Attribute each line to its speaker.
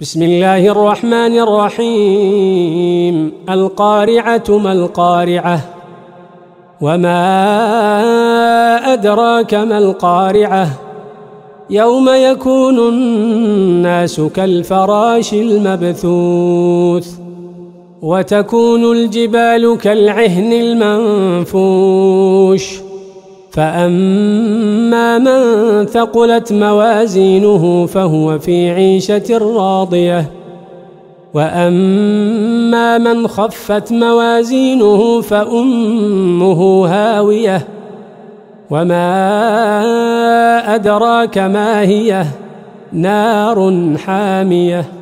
Speaker 1: بسم الله الرحمن الرحيم. القارعة ما القارعة وما أدراك ما القارعة يوم يكون الناس كالفراش المبثوث وتكون الجبال كالعهن المنفوش فأما من ثقلت موازينه فهو في عيشة راضية وأما من خفت موازينه فأمه هاوية وما أدراك ما هي نار حامية.